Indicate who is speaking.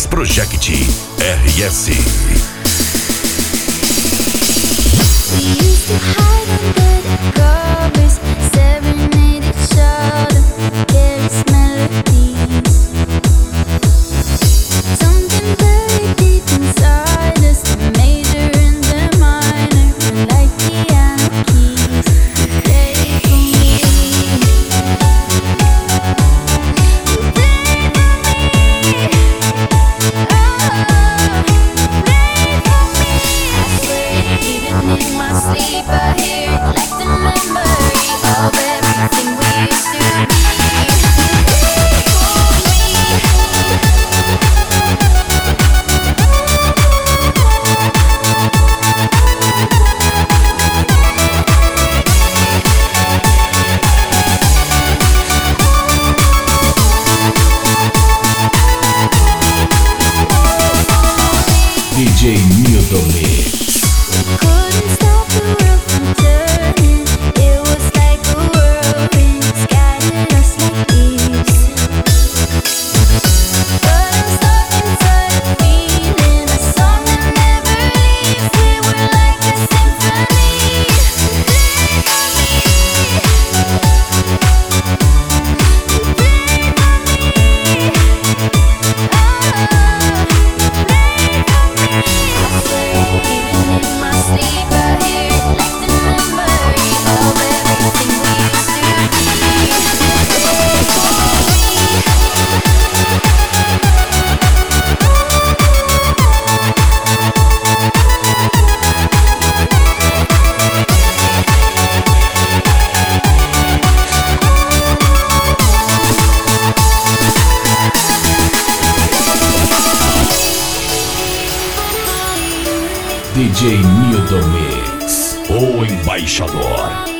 Speaker 1: Project RS.
Speaker 2: We used to hide under the covers, serenade each other, careless melodies. Something very deep inside us, the major and the minor, like piano keys. Play for me, play for me. Even in my sleep I hear it like the memory of everything we used to be.
Speaker 1: DJ Milton Mix.
Speaker 2: Couldn't stop the world from turning. It was like a whirlwind, guided us like thieves. But I'm stuck inside a feeling, a song that never leaves. We were like a symphony. Even in my sleep I hear it like the memory of everything we used to be.
Speaker 1: DJ Milton Mix, o embaixador.